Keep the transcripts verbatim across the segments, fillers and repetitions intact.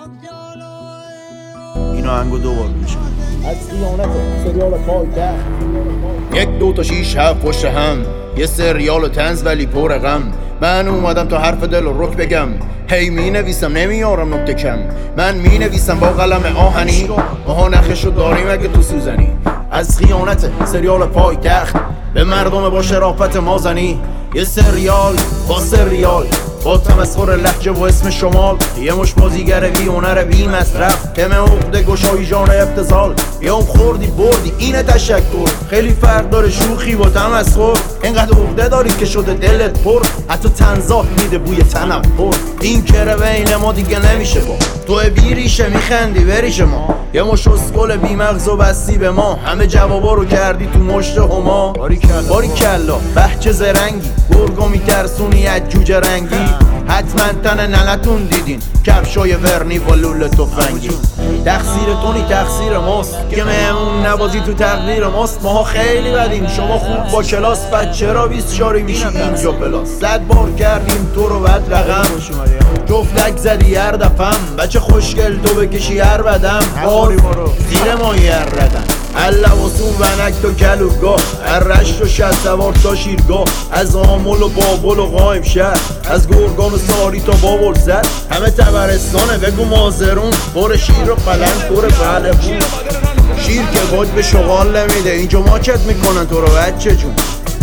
اینو هنگو دوبار میشه از خیانت سریال پایتخت. یک دو تا شیش هفت پشت هم، یه سریال و طنز ولی پر غم. من اومدم تا حرف دل و رک بگم، هی می نویسم نمیارم نکته کم. من می نویسم با قلم آهنی، ماها نخشو داریم اگه تو سوزنی. از خیانت سریال پایتخت، به مردم با شرافت ما زنی. یه سریال با سریال، با تمسخر لهجه و اسم شمال. یه مش بازیگر بی هنر بی مصرف، کم عقده گشایی ژانر ابتذال. یا اون خوردی بردی اینه تشکر. خیلی فرق داره شوخی با تمسخر. اینقدر عقده داری که شده دلت پر، حتی تنزات میده بوی تنفر. این کره بین ما دیگه نمیشه با تو بی ریشه میخندی بریش ما. یه مش اسکل بی مغز و بستی به ما، همه جوابا رو کردی تو مشت هما. باری کلا بهچه زرنگی، گرگو میترسونی از جوجه رنگی. حتما تن ننتون دیدین کفشای ورنی و لوله تفنگی. تقصیر تونی تقصیر ماست که مهمون نبازی تو تقدیر ماست. ماها خیلی بدیم شما خوب با کلاس، بعد چرا بیست شاری میشی اینجا پلاس. صد بار کردیم تو رو بد رقم، جفتک زدی هر دفم. بچه خوشگل تو بکشی هر بدم، باز زیر مایی هر ردن. اللواسون ونک تو کلوگاه، هر رشت و شد سوار تا شیرگاه. از آمل و بابل و قایم شهر، از گرگان و ساری تا بابل زد. همه تبرستانه بگو مازرون، پر شیر و پلنگ پر بله بود. شیر که باج به شغال نمیده، اینجا ماچت میکنن تو رو بچه جون.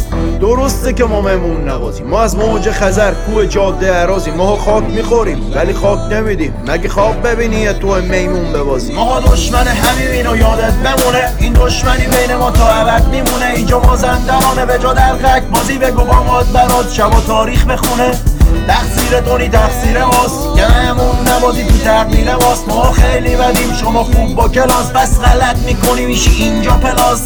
درسته که ما مهمون نوازیم، ما از موج خزر کوه جاده عراضیم. ما خاک میخوریم ولی خاک نمیدیم، مگه خواب ببینی تو میمون ببازی. ما دشمن همین و یادت بمونه، این دشمنی بین ما تا ابد میمونه. اینجا ما زندانه به جا دلقک بازی، بگو با ماد برات شب و تاریخ بخونه. تقصیر تونی تقصیر ماست که مهمون نوازی تو تقدیر ماست. ما خیلی بدیم شما خوب با کلاس، پس غلط میکنی میشی اینجا پلاس.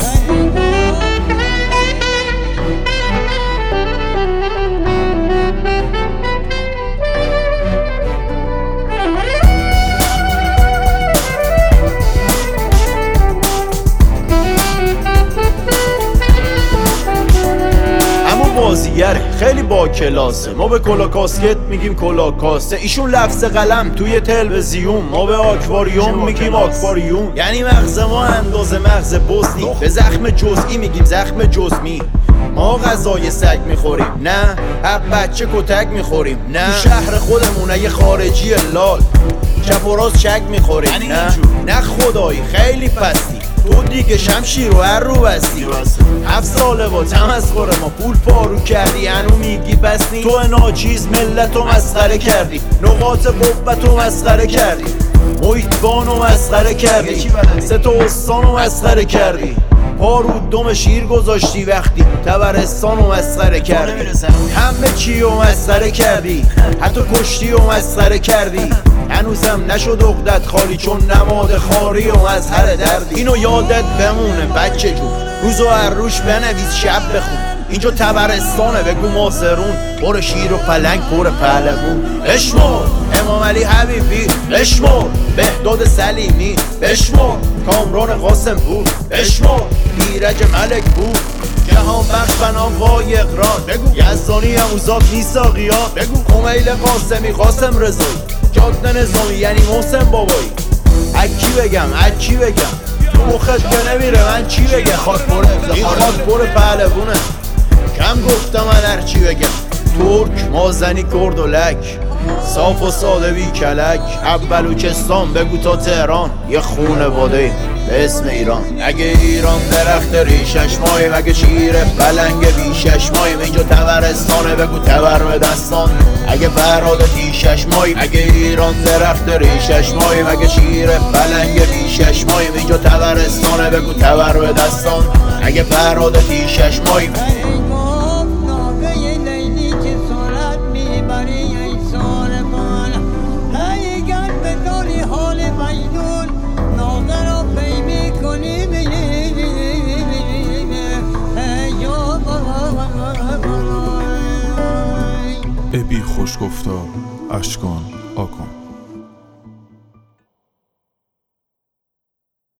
بازیگره خیلی با کلاسه، ما به کلا کاسکت میگیم کلا کاسه. ایشون لفظ قلم توی تلویزیون، ما به آکواریوم میگیم آکواریوم. یعنی مغز ما اندازه مغز بزنی، به زخم جزئی میگیم زخم جزمی. ما غذای سگ میخوریم نه، حق بچه کتک میخوریم نه. تو شهر خودمونه یه خارجی لال، چپ و راست چک میخوریم نه. نه خدایی خیلی پستی، تو دیگه شمشیر و هر رو بستی. هفت ساله با تمسخر ما پول پارو کردی، هنو میگی بسنی. تو ناچیز ملتو مسخره کردی، نقاط قوتو مسخره کردی، محیطبانو مسخره کردی، سه تا استانو مسخره کردی. پارو دم شیر گذاشتی وقتی تبرستانو مسخره کردی. همه چی رو مسخره کردی، حتی کشتی رو مسخره کردی. هنوزم نشد عقدت خالی، چون نماد خاری و مظهر دردی. اینو یادت بمونه بچه جون، روزو هر روش بنویس شب بخون. اینجا تبرستانه بگو مازرون، پر شیر و پلنگ پر پهلوون. بشمر امام علی حبیبی، بشمر بهداد سلیمی، بشمر کامران قاسم بود، بشمر ایرج ملک بود، جهان بخش بنام وای اقرار. بگو یزدانی اموزاد میساقیان، بگو خمیل قاسمی قاسم رضایی، جاده نظامی یعنی محسن بابایی. اکی بگم اکی بگم تو مخت که نمیره من چی بگم. خاک پر این خاک پر پهلوونه، کم گفتم من هر چی بگم. ترک مازنی کرد و لک، صاف و ساده بی کلک. بلوچستان بگو تا تهران، یه خونواده به اسم ایران. اگه ایران درخت ریشش ماییم، اگه شیر پلنگ بیشش ماییم. اینجا تبرستانه بگو تبر به دستان، اگه فراد تیشش ماییم. اگه ایران درخت ریشش ماییم، اگه شیر پلنگ بیشش ماییم. اینجا تبرستانه بگو تبر به دستان، اگه فراد تیشش ماییم. ابی خوش گفتار اشکان آکن.